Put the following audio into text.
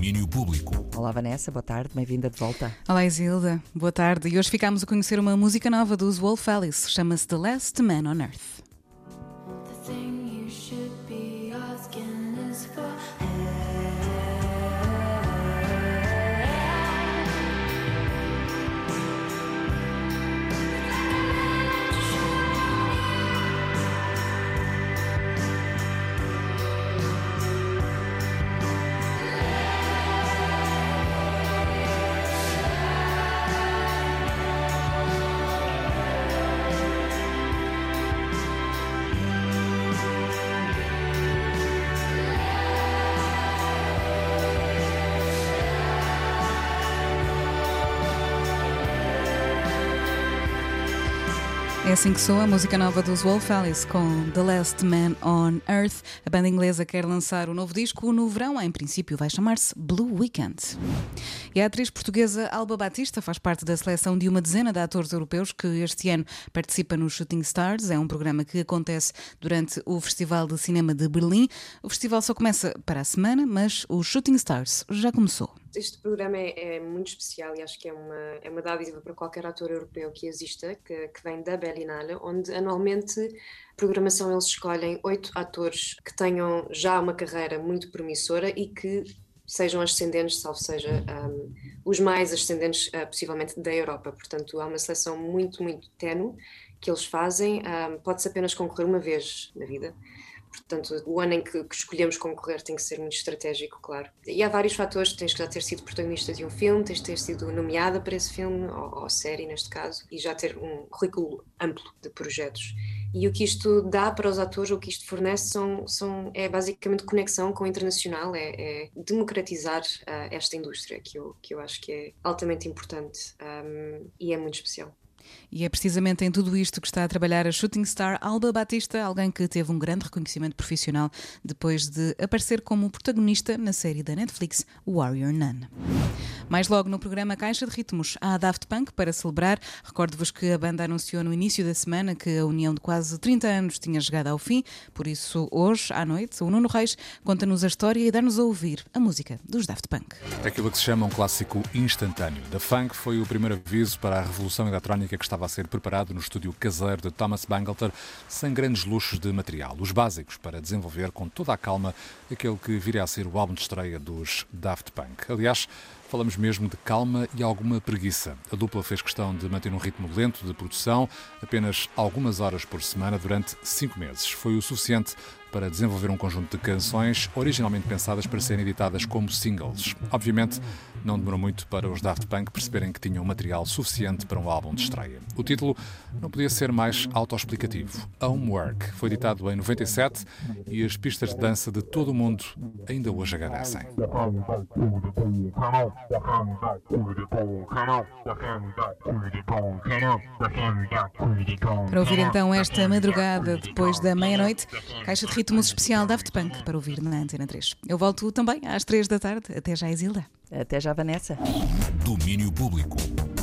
Domínio Público. Olá Vanessa, boa tarde, bem-vinda de volta. Olá Isilda, boa tarde. E hoje ficámos a conhecer uma música nova dos Wolf Alice, chama-se The Last Man on Earth. É assim que soa a música nova dos Wolf Alice com The Last Man on Earth. A banda inglesa quer lançar um novo disco no verão, em princípio vai chamar-se Blue Weekend. E a atriz portuguesa Alba Batista faz parte da seleção de uma dezena de atores europeus que este ano participa no Shooting Stars. É um programa que acontece durante o Festival de Cinema de Berlim. O festival só começa para a semana, mas o Shooting Stars já começou. Este programa é muito especial e acho que é uma dádiva para qualquer ator europeu que exista, que vem da Berlinale, onde anualmente, programação, eles escolhem 8 atores que tenham já uma carreira muito promissora e que sejam ascendentes, salvo seja os mais ascendentes possivelmente da Europa. Portanto, há uma seleção muito, muito ténue que eles fazem. Pode-se apenas concorrer uma vez na vida. Portanto, o ano em que escolhemos concorrer tem que ser muito estratégico, claro. E há vários fatores. Tens que já ter sido protagonista de um filme, tens que ter sido nomeada para esse filme, ou série neste caso, e já ter um currículo amplo de projetos. E o que isto dá para os atores, o que isto fornece é basicamente conexão com o internacional, é democratizar esta indústria, que eu acho que é altamente importante e é muito especial. E é precisamente em tudo isto que está a trabalhar a Shooting Star Alba Batista, alguém que teve um grande reconhecimento profissional depois de aparecer como protagonista na série da Netflix Warrior Nun. Mais logo no programa Caixa de Ritmos, há a Daft Punk para celebrar. Recordo-vos que a banda anunciou no início da semana que a união de quase 30 anos tinha chegado ao fim, por isso hoje, à noite, o Nuno Reis conta-nos a história e dá-nos a ouvir a música dos Daft Punk. Aquilo que se chama um clássico instantâneo. Da Funk foi o primeiro aviso para a revolução eletrónica que estava a ser preparado no estúdio caseiro de Thomas Bangalter, sem grandes luxos de material. Os básicos para desenvolver com toda a calma aquele que viria a ser o álbum de estreia dos Daft Punk. Aliás, falamos mesmo de calma e alguma preguiça. A dupla fez questão de manter um ritmo lento de produção, apenas algumas horas por semana durante 5 meses. Foi o suficiente para desenvolver um conjunto de canções originalmente pensadas para serem editadas como singles. Obviamente, não demorou muito para os Daft Punk perceberem que tinham material suficiente para um álbum de estreia. O título não podia ser mais autoexplicativo. Homework foi editado em 97 e as pistas de dança de todo o mundo ainda hoje agradecem. Para ouvir então esta madrugada depois da meia-noite, Caixa de Ritmos especial Daft Punk para ouvir na Antena 3. Eu volto também às 3 da tarde. Até já, Isilda. Até já, Vanessa. Domínio Público.